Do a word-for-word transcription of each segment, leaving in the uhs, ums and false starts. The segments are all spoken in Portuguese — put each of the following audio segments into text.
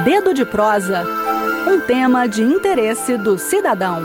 Dedo de Prosa, um tema de interesse do cidadão.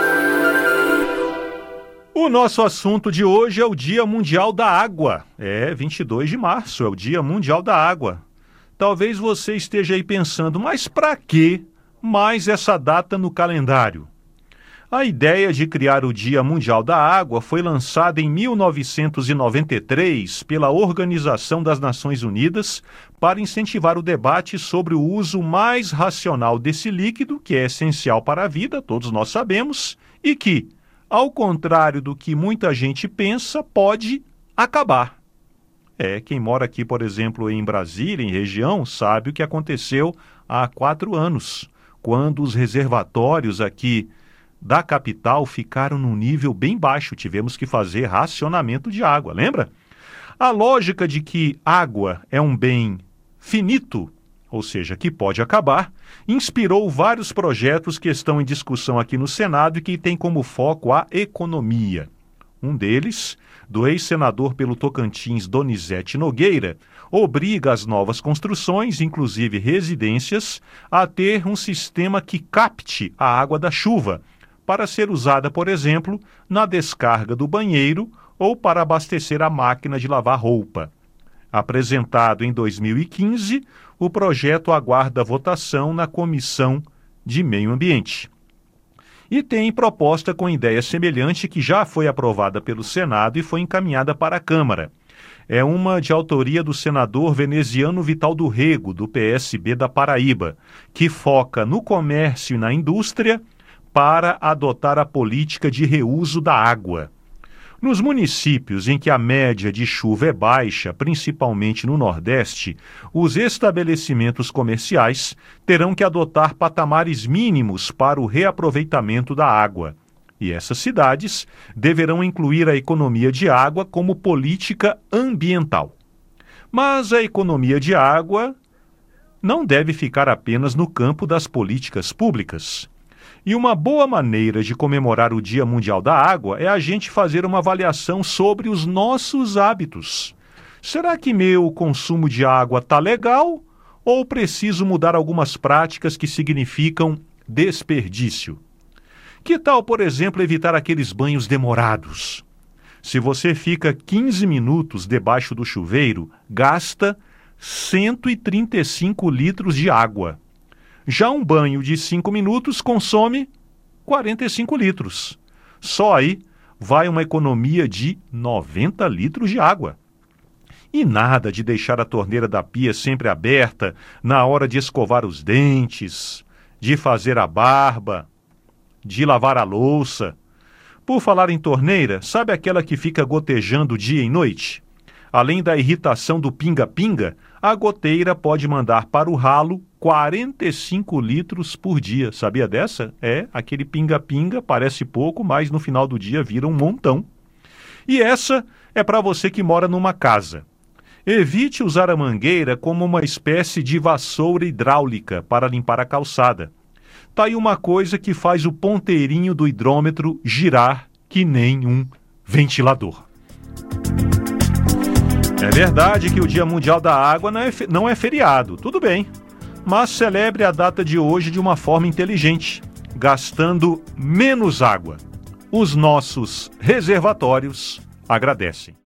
O nosso assunto de hoje é o Dia Mundial da Água. É, vinte e dois de março, é o Dia Mundial da Água. Talvez você esteja aí pensando, mas para que mais essa data no calendário? A ideia de criar o Dia Mundial da Água foi lançada em mil novecentos e noventa e três pela Organização das Nações Unidas para incentivar o debate sobre o uso mais racional desse líquido, que é essencial para a vida, todos nós sabemos, e que, ao contrário do que muita gente pensa, pode acabar. É, quem mora aqui, por exemplo, em Brasília, em região, sabe o que aconteceu há quatro anos, quando os reservatórios aqui da capital ficaram num nível bem baixo. Tivemos que fazer racionamento de água, lembra? A lógica de que água é um bem finito, ou seja, que pode acabar, inspirou vários projetos que estão em discussão aqui no Senado e que tem como foco a economia. Um deles, do ex-senador pelo Tocantins Donizete Nogueira, obriga as novas construções, inclusive residências, a ter um sistema que capte a água da chuva, para ser usada, por exemplo, na descarga do banheiro ou para abastecer a máquina de lavar roupa. Apresentado em dois mil e quinze, o projeto aguarda votação na Comissão de Meio Ambiente. E tem proposta com ideia semelhante que já foi aprovada pelo Senado e foi encaminhada para a Câmara. É uma de autoria do senador veneziano Vital do Rego, do P S B da Paraíba, que foca no comércio e na indústria para adotar a política de reuso da água. Nos municípios em que a média de chuva é baixa, principalmente no Nordeste, os estabelecimentos comerciais terão que adotar patamares mínimos para o reaproveitamento da água. E essas cidades deverão incluir a economia de água como política ambiental. Mas a economia de água não deve ficar apenas no campo das políticas públicas. E uma boa maneira de comemorar o Dia Mundial da Água é a gente fazer uma avaliação sobre os nossos hábitos. Será que meu consumo de água está legal ou preciso mudar algumas práticas que significam desperdício? Que tal, por exemplo, evitar aqueles banhos demorados? Se você fica quinze minutos debaixo do chuveiro, gasta cento e trinta e cinco litros de água. Já um banho de cinco minutos consome quarenta e cinco litros. Só aí vai uma economia de noventa litros de água. E nada de deixar a torneira da pia sempre aberta na hora de escovar os dentes, de fazer a barba, de lavar a louça. Por falar em torneira, sabe aquela que fica gotejando dia e noite? Além da irritação do pinga-pinga, a goteira pode mandar para o ralo quarenta e cinco litros por dia. Sabia dessa? É, aquele pinga-pinga parece pouco, mas no final do dia vira um montão. E essa é para você que mora numa casa. Evite usar a mangueira como uma espécie de vassoura hidráulica para limpar a calçada. Tá aí uma coisa que faz o ponteirinho do hidrômetro girar que nem um ventilador. É verdade que o Dia Mundial da Água não é, não é feriado, tudo bem, mas celebre a data de hoje de uma forma inteligente, gastando menos água. Os nossos reservatórios agradecem.